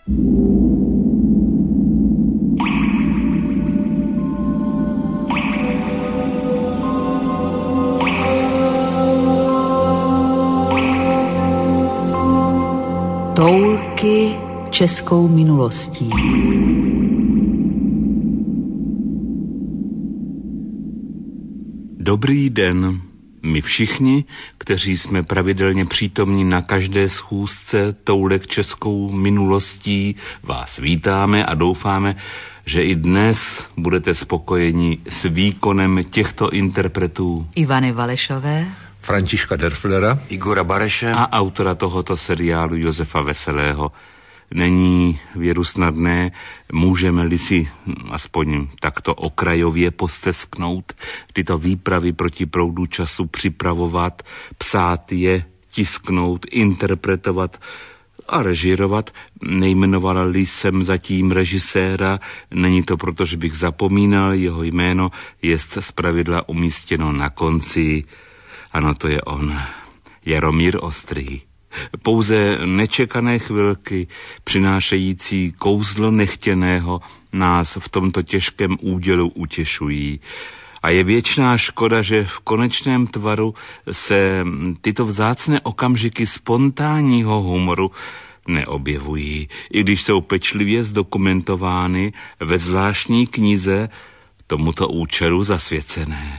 Toulky českou minulostí. Dobrý den. My všichni, kteří jsme pravidelně přítomní na každé schůzce Toulek českou minulostí, vás vítáme a doufáme, že i dnes budete spokojeni s výkonem těchto interpretů. Ivany Valešové, Františka Derflera, Igora Bareše a autora tohoto seriálu Josefa Veselého. Není věru snadné, můžeme-li si aspoň takto okrajově postesknout tyto výpravy proti proudu času připravovat, psát je, tisknout, interpretovat a režírovat. Nejmenoval jsem zatím režiséra, není to proto, že bych zapomínal, jeho jméno jest zpravidla umístěno na konci. Ano, to je on, Jaromír Ostrý. Pouze nečekané chvilky, přinášející kouzlo nechtěného, nás v tomto těžkém údělu utěšují. A je věčná škoda, že v konečném tvaru se tyto vzácné okamžiky spontánního humoru neobjevují, i když jsou pečlivě zdokumentovány ve zvláštní knize tomuto účelu zasvěcené.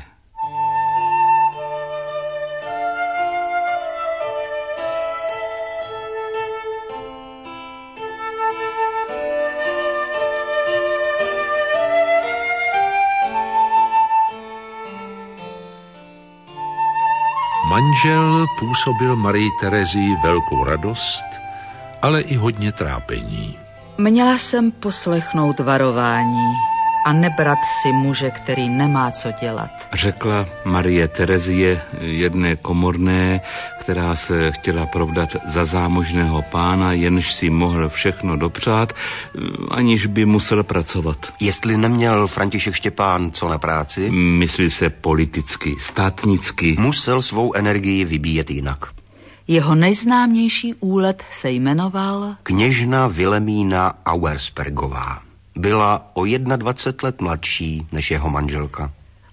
Manžel působil Marii Terezii velkou radost, ale i hodně trápení. Měla jsem poslechnout varování a nebrat si muže, který nemá co dělat. Řekla Marie Terezie jedné komorné, která se chtěla provdat za zámožného pána, jenž si mohl všechno dopřát, aniž by musel pracovat. Jestli neměl František Štěpán co na práci, Myslí se politicky, státnicky. musel svou energii vybíjet jinak. Jeho nejznámější úlet se jmenoval Kněžna Vilemína Auerspergová. Byla o 21 let mladší než jeho manželka.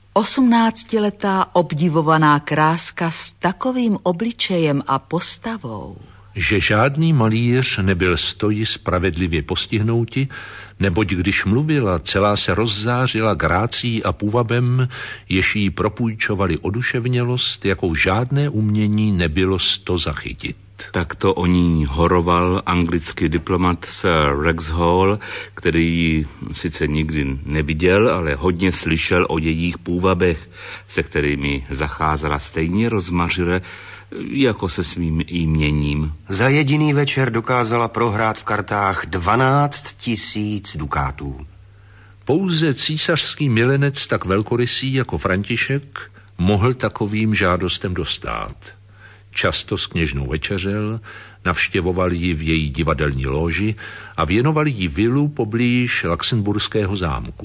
18letá obdivovaná kráska s takovým obličejem a postavou, Že žádný malíř nebyl stoji spravedlivě postihnouti, neboť když mluvila, celá se rozzářila grácí a půvabem, jež jí propůjčovali oduševnělost, jakou žádné umění nebylo sto zachytit. Takto o ní horoval anglický diplomat Sir Rex Hall, který ji sice nikdy neviděl, ale hodně slyšel o jejich půvabech, se kterými zacházela stejně rozmařile jako se svým jměním. Za jediný večer dokázala prohrát v kartách 12 000 dukátů. Pouze císařský milenec tak velkorysý jako František mohl takovým žádostem dostát. Často s kněžnou večeřel, navštěvoval ji v její divadelní lóži a věnovali jí vilu poblíž Luxemburského zámku.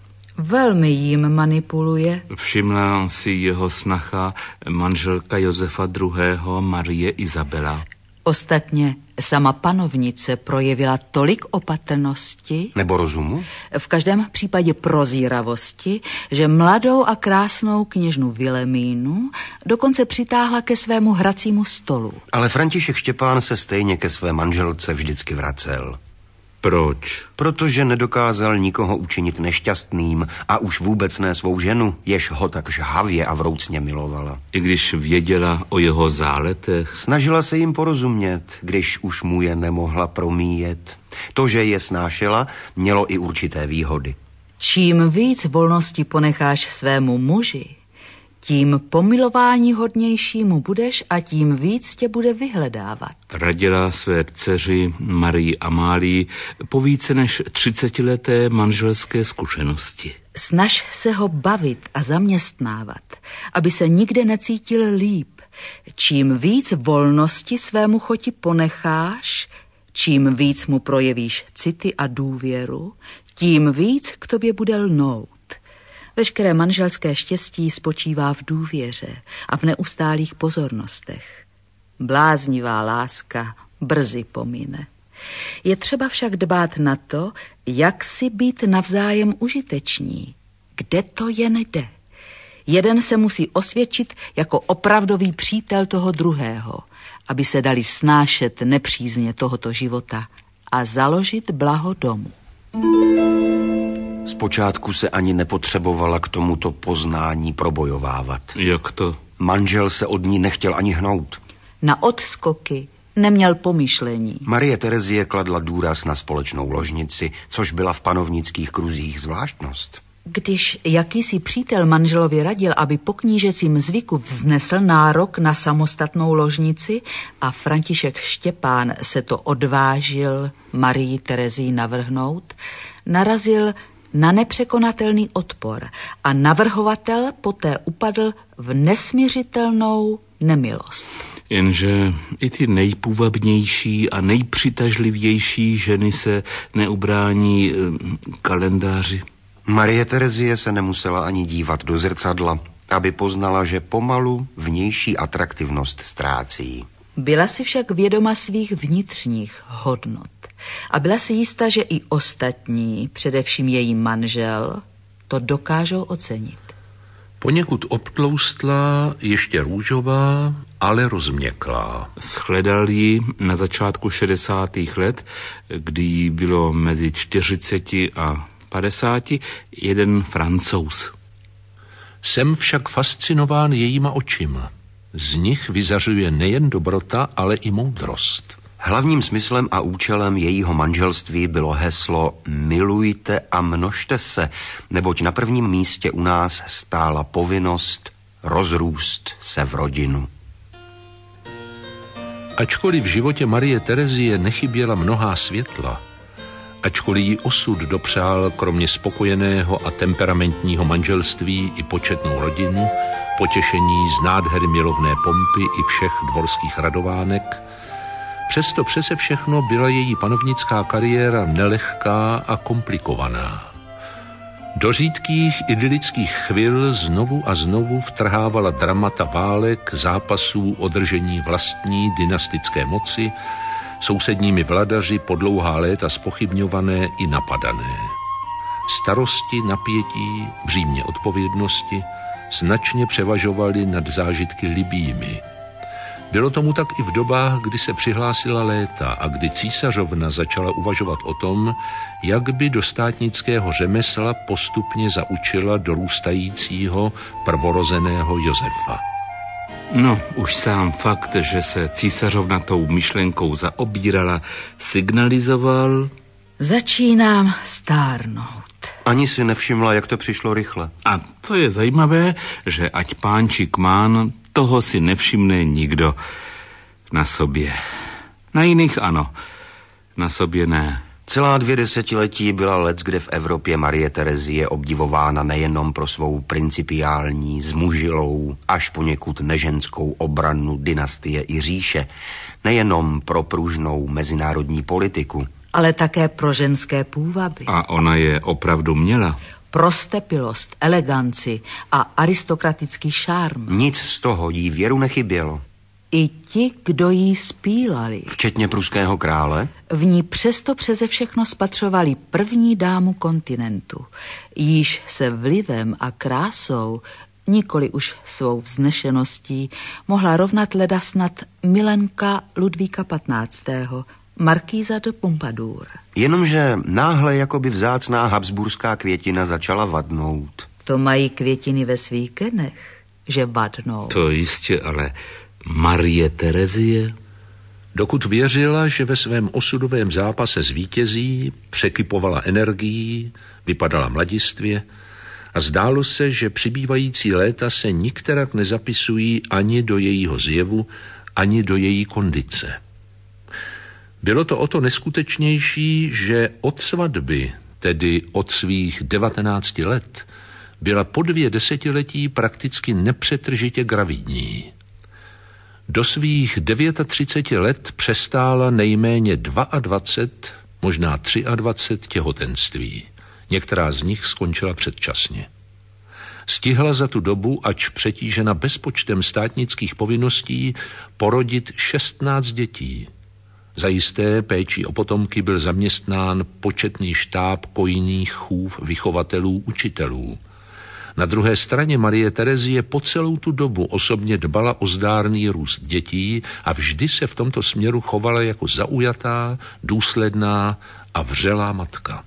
velmi jím manipuluje. Všimla si jeho snacha manželka Josefa II. Marie Izabela. Ostatně sama panovnice projevila tolik opatrnosti, Nebo rozumu? v každém případě prozíravosti, že mladou a krásnou kněžnu Vilemínu dokonce přitáhla ke svému hracímu stolu. Ale František Štěpán se stejně ke své manželce vždycky vracel. Proč? Protože nedokázal nikoho učinit nešťastným a už vůbec ne svou ženu, jež ho tak žhavě a vroucně milovala. I když věděla o jeho záletech, Snažila se jim porozumět, když už mu je nemohla promíjet. To, že je snášela, mělo i určité výhody. Čím víc volnosti ponecháš svému muži, tím pomilování hodnějšímu budeš a tím víc tě bude vyhledávat. radila své dceři Marii Amálii po více než 30leté manželské zkušenosti. Snaž se ho bavit a zaměstnávat, aby se nikde necítil líp. Čím víc volnosti svému choti ponecháš, čím víc mu projevíš city a důvěru, tím víc k tobě bude lnout. Veškeré manželské štěstí spočívá v důvěře a v neustálých pozornostech. Bláznivá láska brzy pomine. Je třeba však dbát na to, jak si být navzájem užiteční. Kde to jen jde? Jeden se musí osvědčit jako opravdový přítel toho druhého, aby se dali snášet nepřízně tohoto života a založit blaho domu. Zpočátku se ani nepotřebovala k tomuto poznání probojovávat. Jak to? Manžel se od ní nechtěl ani hnout. Na odskoky neměl pomyšlení. Marie Terezie kladla důraz na společnou ložnici, což byla v panovnických kruzích zvláštnost. Když jakýsi přítel manželovi radil, aby po knížecím zvyku vznesl nárok na samostatnou ložnici a František Štěpán se to odvážil Marii Terezii navrhnout, narazil na nepřekonatelný odpor a navrhovatel poté upadl v nesmiřitelnou nemilost. Jenže i ty nejpůvabnější a nejpřitažlivější ženy se neubrání kalendáři. Marie Terezie se nemusela ani dívat do zrcadla, aby poznala, že pomalu vnější atraktivnost ztrácí. Byla si však vědoma svých vnitřních hodnot a byla si jistá, že i ostatní, především její manžel, to dokážou ocenit. Poněkud obtloustlá, ještě růžová, ale rozměklá. Shledal ji na začátku 60. let, kdy jí bylo mezi 40 a 50 jeden Francouz. Jsem však fascinován jejíma očima. Z nich vyzařuje nejen dobrota, ale i moudrost. Hlavním smyslem a účelem jejího manželství bylo heslo milujte a množte se, neboť na prvním místě u nás stála povinnost rozrůst se v rodinu. Ačkoliv v životě Marie Terezie nechyběla mnohá světla, ačkoliv jí osud dopřál kromě spokojeného a temperamentního manželství i početnou rodinu, potěšení z nádhery milovné pompy i všech dvorských radovánek, přesto přese všechno byla její panovnická kariéra nelehká a komplikovaná. Do řídkých idylických chvil znovu a znovu vtrhávala dramata válek, zápasů o držení vlastní dynastické moci, sousedními vladaři po dlouhá léta zpochybňované i napadané. Starosti, napětí, břímě odpovědnosti značně převažovaly nad zážitky libými. Bylo tomu tak i v dobách, kdy se přihlásila léta a kdy císařovna začala uvažovat o tom, jak by do státnického řemesla postupně zaučila dorůstajícího prvorozeného Josefa. No, už sám fakt, že se císařovna tou myšlenkou zaobírala, signalizoval... Začínám stárnout. Ani si nevšimla, jak to přišlo rychle. A to je zajímavé, že ať pánčík Mán, toho si nevšimne nikdo na sobě. Na jiných ano, na sobě ne. Celá 2 desetiletí byla leckde v Evropě Marie Terezie obdivována nejenom pro svou principiální, zmužilou, až poněkud neženskou obranu dynastie i říše, nejenom pro pružnou mezinárodní politiku, ale také pro ženské půvaby. A ona je opravdu měla. Prostepilost, eleganci a aristokratický šarm. Nic z toho jí věru nechybělo. I ti, kdo jí spílali, včetně pruského krále, v ní přesto přeze všechno spatřovali první dámu kontinentu, jíž se vlivem a krásou, nikoli už svou vznešeností, mohla rovnat leda snad milenka Ludvíka 15., markýza de Pompadour. Jenomže náhle jakoby vzácná habsburská květina začala vadnout. To mají květiny ve svých genech, že vadnou. To jistě, ale Marie Terezie? Dokud věřila, že ve svém osudovém zápase zvítězí, překypovala energií, vypadala mladistvě a zdálo se, že přibývající léta se nikterak nezapisují ani do jejího zjevu, ani do její kondice. Bylo to o to neskutečnější, že od svatby, tedy od svých 19 let, byla po 2 desetiletí prakticky nepřetržitě gravidní. Do svých 39 let přestála nejméně 22, možná 23 těhotenství. Některá z nich skončila předčasně. Stihla za tu dobu, ač přetížena bezpočtem státnických povinností, porodit 16 dětí. Zajisté péčí o potomky byl zaměstnán početný štáb kojných chův vychovatelů učitelů. Na druhé straně Marie Terezie po celou tu dobu osobně dbala o zdárný růst dětí a vždy se v tomto směru chovala jako zaujatá, důsledná a vřelá matka.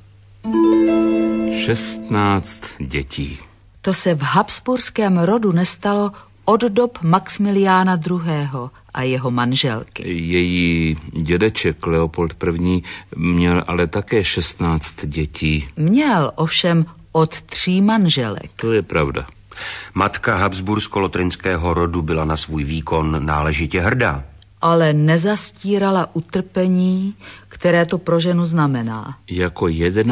16 dětí. To se v habsburském rodu nestalo od dob Maxmiliána II. A jeho manželky. Její dědeček Leopold I. měl ale také 16 dětí. Měl ovšem od 3 manželek. To je pravda. Matka habsbursko-lotrinského rodu byla na svůj výkon náležitě hrdá. Ale nezastírala utrpení, které to pro ženu znamená. Jako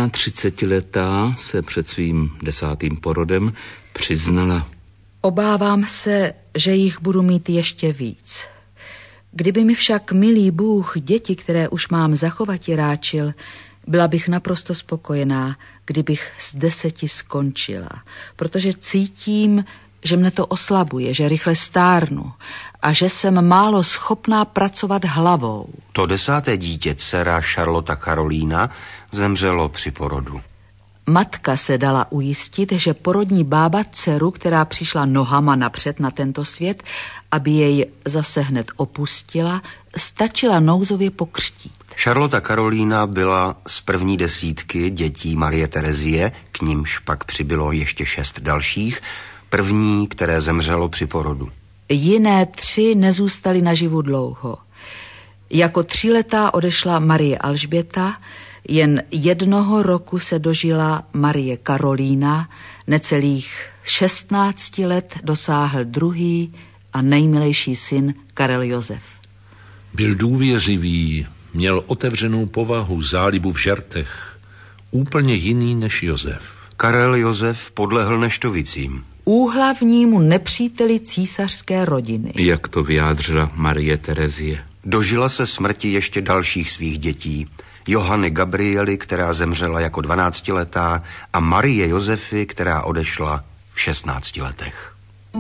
31letá se před svým 10. porodem přiznala: Obávám se, že jich budu mít ještě víc. Kdyby mi však milý Bůh děti, které už mám zachovat, ráčil, byla bych naprosto spokojená, kdybych s 10 skončila, protože cítím, že mne to oslabuje, že rychle stárnu a že jsem málo schopná pracovat hlavou. To 10. dítě, dcera Charlotta Karolína, zemřelo při porodu. Matka se dala ujistit, že porodní bába dceru, která přišla nohama napřed na tento svět, aby jej zase hned opustila, stačila nouzově pokřtít. Charlotta Karolína byla z první 10 dětí Marie Terezie, k nímž pak přibylo ještě 6 dalších, první, které zemřelo při porodu. Jiné 3 nezůstaly naživu dlouho. Jako 3letá odešla Marie Alžběta, jen 1 roku se dožila Marie Karolína, necelých 16 let dosáhl druhý a nejmilejší syn Karel Josef. Byl důvěřivý, měl otevřenou povahu, zálibu v žartech, úplně jiný než Josef. Karel Josef podlehl neštovicím. Úhlavnímu nepříteli císařské rodiny. Jak to vyjádřila Marie Terezie. Dožila se smrti ještě dalších svých dětí. Johany Gabriely, která zemřela jako 12letá, a Marie Josefy, která odešla v 16 letech.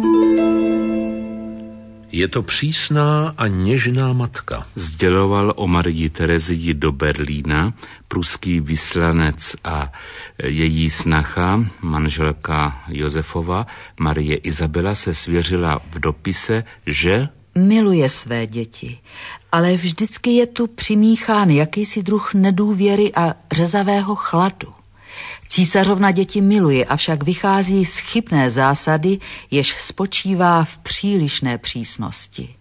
Je to přísná a něžná matka. Sděloval o Marii Terezii do Berlína pruský vyslanec a její snacha, manželka Josefova, Marie Izabela, se svěřila v dopise, že miluje své děti, ale vždycky je tu přimíchán jakýsi druh nedůvěry a řezavého chladu. Císařovna děti miluje, avšak vychází z chybné zásady, jež spočívá v přílišné přísnosti.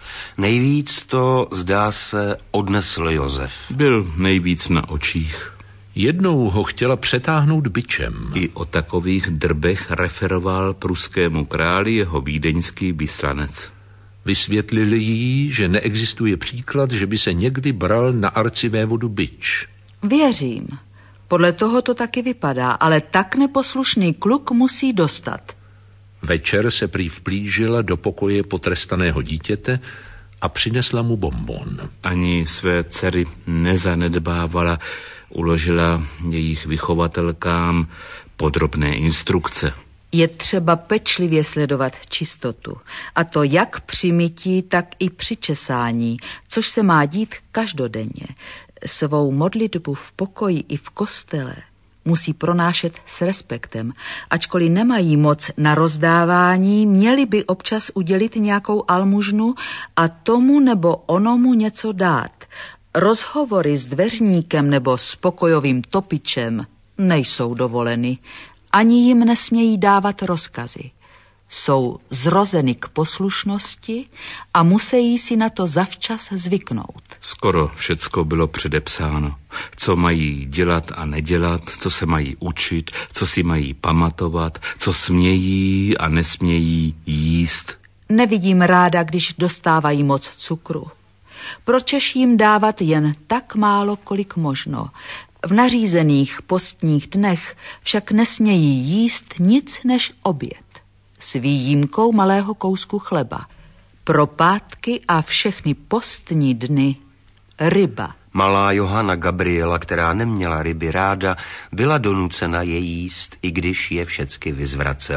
Nejvíc to, zdá se, odnesl Josef. Byl nejvíc na očích. Jednou ho chtěla přetáhnout bičem. I o takových drbech referoval pruskému králi jeho vídeňský vyslanec. Vysvětlili jí, že neexistuje příklad, že by se někdy bral na arcivévodu bič. Věřím. Podle toho to taky vypadá, ale tak neposlušný kluk musí dostat. Večer se prý vplížila do pokoje potrestaného dítěte a přinesla mu bonbon. Ani své dcery nezanedbávala, uložila jejich vychovatelkám podrobné instrukce. Je třeba pečlivě sledovat čistotu, a to jak při mytí, tak i při česání, což se má dít každodenně. Svou modlitbu v pokoji i v kostele musí pronášet s respektem. Ačkoliv nemají moc na rozdávání, měli by občas udělit nějakou almužnu a tomu nebo onomu něco dát. Rozhovory s dveřníkem nebo s pokojovým topičem nejsou dovoleny. Ani jim nesmějí dávat rozkazy. Jsou zrozeny k poslušnosti a musí si na to zavčas zvyknout. Skoro všecko bylo předepsáno. Co mají dělat a nedělat, co se mají učit, co si mají pamatovat, co smějí a nesmějí jíst. Nevidím ráda, když dostávají moc cukru. Pročež jim dávat jen tak málo, kolik možno. V nařízených postních dnech však nesmějí jíst nic než oběd, s výjimkou malého kousku chleba. Pro pátky a všechny postní dny ryba. Malá Johana Gabriela, která neměla ryby ráda, byla donucena je jíst, i když je všecky vyzvracela.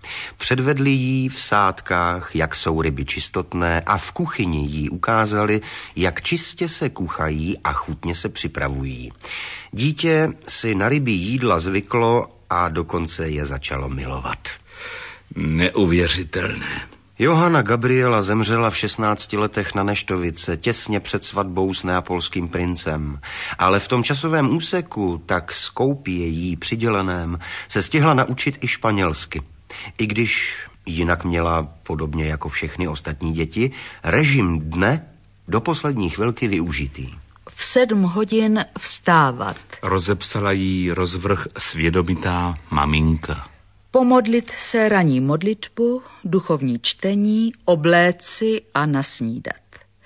Předvedli jí v sádkách, jak jsou ryby čistotné, a v kuchyni jí ukázali, jak čistě se kuchají a chutně se připravují. Dítě si na rybí jídla zvyklo a dokonce je začalo milovat. Neuvěřitelné. Johanna Gabriela zemřela v 16 letech na neštovice, těsně před svatbou s neapolským princem. Ale v tom časovém úseku, tak skoupě jí přiděleném, se stihla naučit i španělsky. I když jinak měla, podobně jako všechny ostatní děti, režim dne do poslední chvilky využitý. V 7 hodin vstávat. Rozepsala jí rozvrh svědomitá maminka. Pomodlit se ranní modlitbu, duchovní čtení, obléci a nasnídat.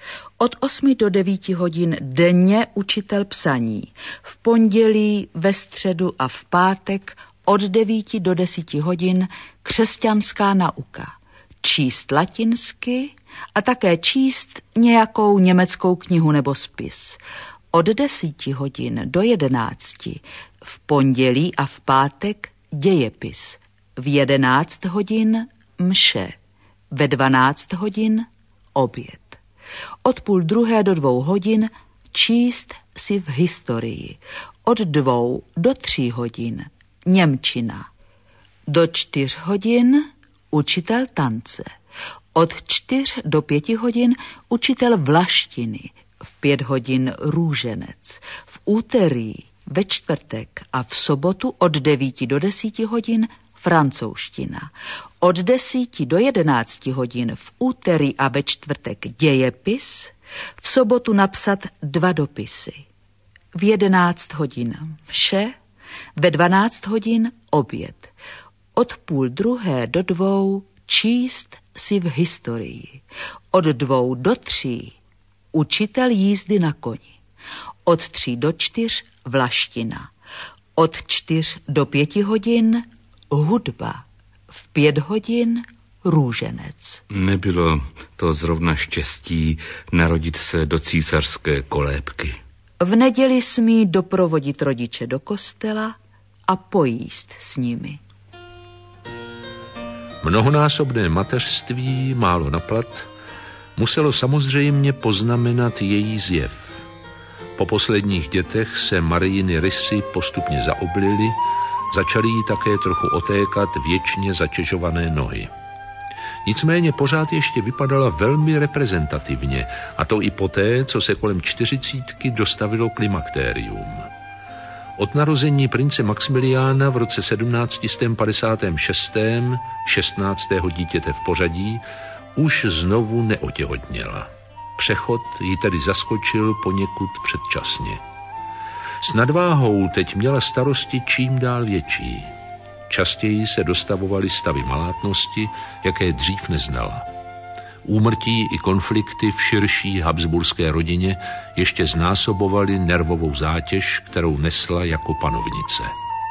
Od 8 do 9 hodin denně učitel psaní. V pondělí, ve středu a v pátek od 9 do 10 hodin křesťanská nauka. Číst latinsky a také číst nějakou německou knihu nebo spis. Od 10 hodin do 11 v pondělí a v pátek dějepis. V 11 hodin mše. Ve 12 hodin oběd. Od 12:30 do 2 hodin číst si v historii. Od 2 do 3 hodin němčina. Do 4 hodin učitel tance. Od 4 do 5 hodin učitel vlaštiny. V 5 hodin růženec. V úterý, ve čtvrtek a v sobotu od 9 do 10 hodin francouzština. Od 10 do 11 hodin v úterý a ve čtvrtek dějepis, v sobotu napsat 2 dopisy. V 11 hodin mše, ve 12 hodin oběd. Od 12:30 do 2 číst si v historii. Od 2 do 3 učitel jízdy na koni. Od 3 do 4 vlaština. Od 4 do 5 hodin hudba. V 5 hodin růženec. Nebylo to zrovna štěstí narodit se do císařské kolébky. V neděli smí doprovodit rodiče do kostela a pojíst s nimi. Mnohonásobné mateřství, málo na plat, muselo samozřejmě poznamenat její zjev. Po posledních dětech se Marijiny rysy postupně zaoblily, začaly jí také trochu otékat věčně zatěžované nohy. Nicméně pořád ještě vypadala velmi reprezentativně, a to i poté, co se kolem 40 dostavilo klimaktérium. Od narození prince Maximiliána v roce 1756, 16. dítěte v pořadí, už znovu neotěhotněla. Přechod ji tedy zaskočil poněkud předčasně. S nadváhou teď měla starosti čím dál větší. Častěji se dostavovaly stavy malátnosti, jaké dřív neznala. Úmrtí i konflikty v širší habsburské rodině ještě znásobovaly nervovou zátěž, kterou nesla jako panovnice.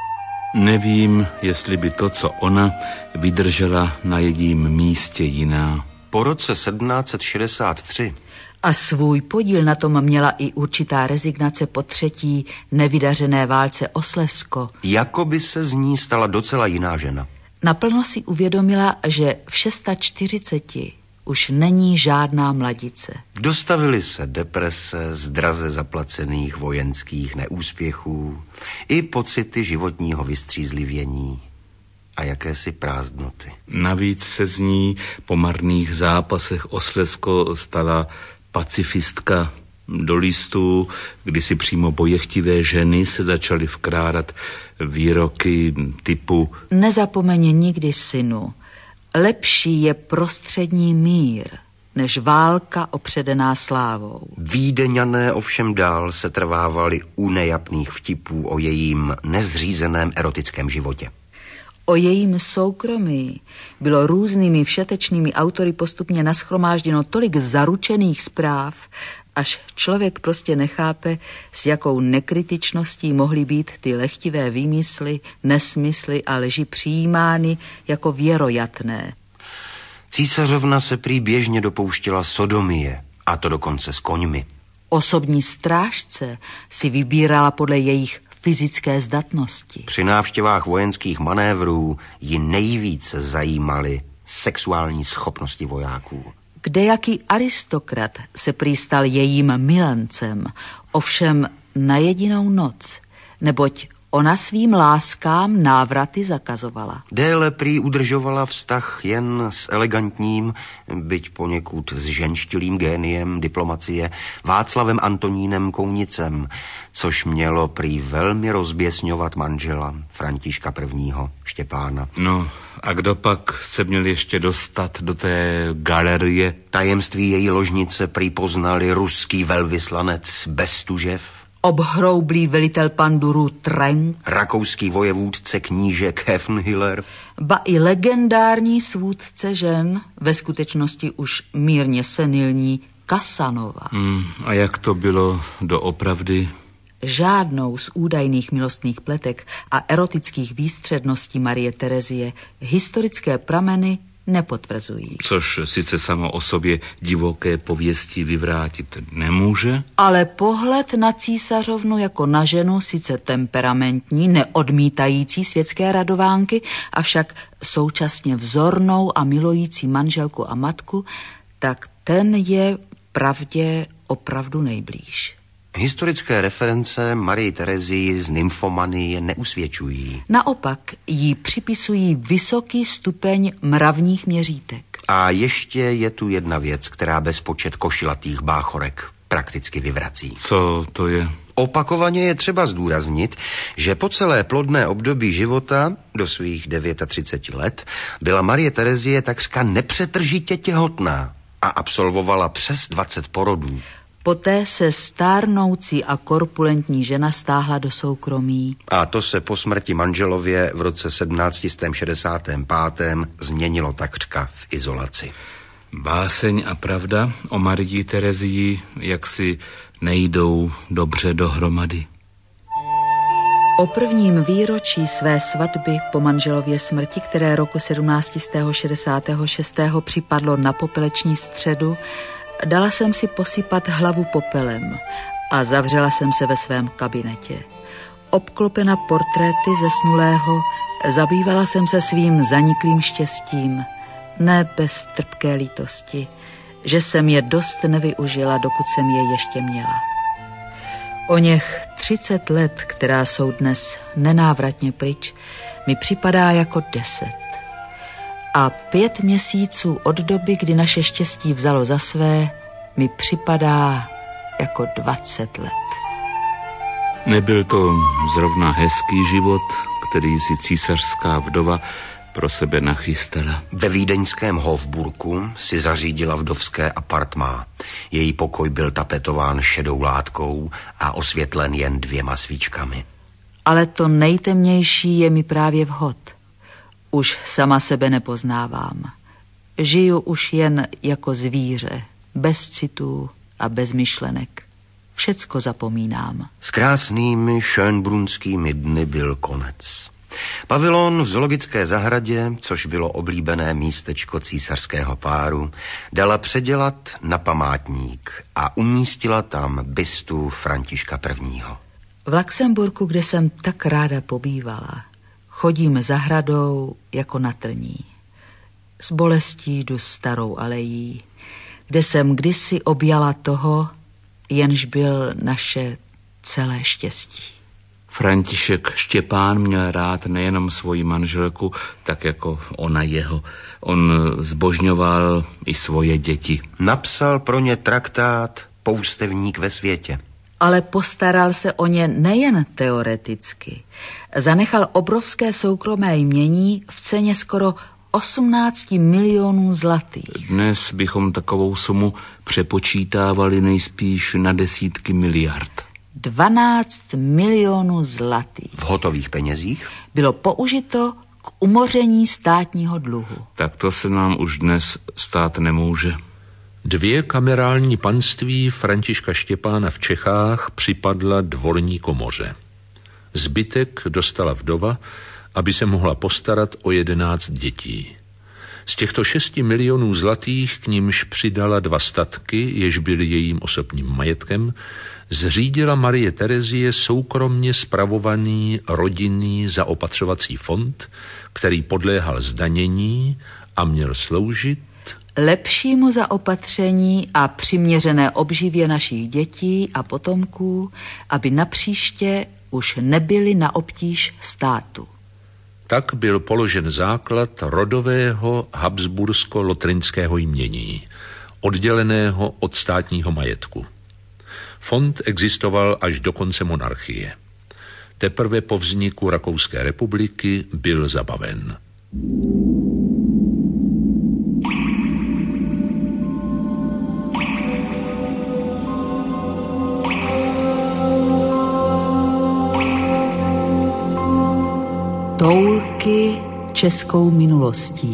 Nevím, jestli by to, co ona, vydržela na jejím místě jiná. Po roce 1763 A svůj podíl na tom měla i určitá rezignace po 3. nevydařené válce o Slezsko. Jakoby se z ní stala docela jiná žena. Naplno si uvědomila, že v 640 už není žádná mladice. Dostavily se deprese z draze zaplacených vojenských neúspěchů i pocity životního vystřízlivění a jakési prázdnoty. Navíc se z ní po marných zápasech o Slezsko stala pacifistka. Do listů, kdy si přímo bojechtivé ženy se začaly vkrádat výroky typu Nezapomeň nikdy, synu, lepší je prostřední mír, než válka opředená slávou. Vídeňané ovšem dál se trvávali u nejapných vtipů o jejím nezřízeném erotickém životě. O jejím soukromí bylo různými všetečnými autory postupně nashromážděno tolik zaručených zpráv, až člověk prostě nechápe, s jakou nekritičností mohly být ty lehtivé výmysly, nesmysly a leži přijímány jako věrojatné. Císařovna se prý běžně dopouštěla sodomie, a to dokonce s koňmi. Osobní strážce si vybírala podle jejich fyzické zdatnosti. Při návštěvách vojenských manévrů ji nejvíc zajímaly sexuální schopnosti vojáků. Kdejaký aristokrat se prý stal jejím milencem, ovšem na jedinou noc, neboť ona svým láskám návraty zakazovala. Déle prý udržovala vztah jen s elegantním, byť poněkud zženštilým géniem diplomacie Václavem Antonínem Kounicem, což mělo prý velmi rozběsňovat manžela Františka I. Štěpána. No a kdo pak se měl ještě dostat do té galerie? Tajemství její ložnice prý poznali ruský velvyslanec Bestužev, Obhroublý velitel pandurů Trenk, rakouský vojevůdce knížek Hefnhiller, ba i legendární svůdce žen, ve skutečnosti už mírně senilní Kasanova. A jak to bylo doopravdy? Žádnou z údajných milostných pletek a erotických výstředností Marie Terezie historické prameny nepotvrzují. Což sice samo o sobě divoké pověsti vyvrátit nemůže. Ale pohled na císařovnu jako na ženu, sice temperamentní, neodmítající světské radovánky, avšak současně vzornou a milující manželku a matku, tak ten je pravdě opravdu nejblíž. Historické reference Marii Terezii z nymfomanie neusvědčují. Naopak jí připisují vysoký stupeň mravních měřítek. A ještě je tu jedna věc, která bezpočet košilatých báchorek prakticky vyvrací. Co to je? Opakovaně je třeba zdůraznit, že po celé plodné období života do svých 39 let byla Marie Terezie takřka nepřetržitě těhotná a absolvovala přes 20 porodů. Poté se stárnoucí a korpulentní žena stáhla do soukromí. A to se po smrti manželově v roce 1765. změnilo takřka v izolaci. Báseň a pravda o Marii Terezii jaksi nejdou dobře dohromady. O prvním výročí své svatby po manželově smrti, které roku 1766. připadlo na popeleční středu, dala jsem si posypat hlavu popelem a zavřela jsem se ve svém kabinetě. Obklopena portréty zesnulého, zabývala jsem se svým zaniklým štěstím, ne bez trpké lítosti, že jsem je dost nevyužila, dokud jsem je ještě měla. Oněch 30 let, která jsou dnes nenávratně pryč, mi připadá jako 10. A 5 měsíců od doby, kdy naše štěstí vzalo za své, mi připadá jako 20 let. Nebyl to zrovna hezký život, který si císařská vdova pro sebe nachystala. Ve vídeňském Hofburku si zařídila vdovské apartmá. Její pokoj byl tapetován šedou látkou a osvětlen jen 2 svíčkami. Ale to nejtemnější je mi právě vhod. Už sama sebe nepoznávám. Žiju už jen jako zvíře, bez citů a bez myšlenek. Všecko zapomínám. S krásnými schönbrunskými dny byl konec. Pavilon v zoologické zahradě, což bylo oblíbené místečko císařského páru, dala předělat na památník a umístila tam bystu Františka I. V Luxemburku, kde jsem tak ráda pobývala, chodím zahradou jako na trní. S bolestí jdu starou alejí, kde jsem kdysi objala toho, jenž byl naše celé štěstí. František Štěpán měl rád nejenom svoji manželku, tak jako ona jeho. On zbožňoval i svoje děti. Napsal pro ně traktát Poustevník ve světě. Ale postaral se o ně nejen teoreticky. Zanechal obrovské soukromé jmění v ceně skoro 18 milionů zlatých. Dnes bychom takovou sumu přepočítávali nejspíš na desítky miliard. 12 milionů zlatých. V hotových penězích? Bylo použito k umoření státního dluhu. Tak to se nám už dnes stát nemůže. 2 kamerální panství Františka Štěpána v Čechách připadla dvorní komoře. Zbytek dostala vdova, aby se mohla postarat o 11 dětí. Z těchto 6 milionů zlatých, k nímž přidala 2 statky, jež byly jejím osobním majetkem, zřídila Marie Terezie soukromně spravovaný rodinný zaopatřovací fond, který podléhal zdanění a měl sloužit lepšímu zaopatření a přiměřené obživě našich dětí a potomků, aby napříště už nebyli na obtíž státu. Tak byl položen základ rodového habsbursko-lotrinského jmění, odděleného od státního majetku. Fond existoval až do konce monarchie. Teprve po vzniku Rakouské republiky byl zabaven. Toulky českou minulostí.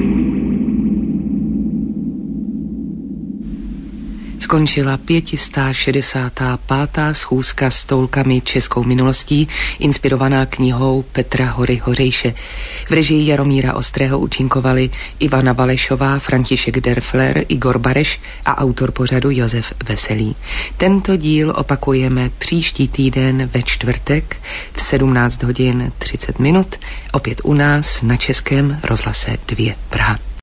Skončila 565. schůzka s toulkami českou minulostí, inspirovaná knihou Petra Hory Hořejše. V režii Jaromíra Ostrého účinkovali Ivana Valešová, František Derfler, Igor Bareš a autor pořadu Josef Veselý. Tento díl opakujeme příští týden ve čtvrtek v 17:30, opět u nás na Českém rozhlase 2 Praha.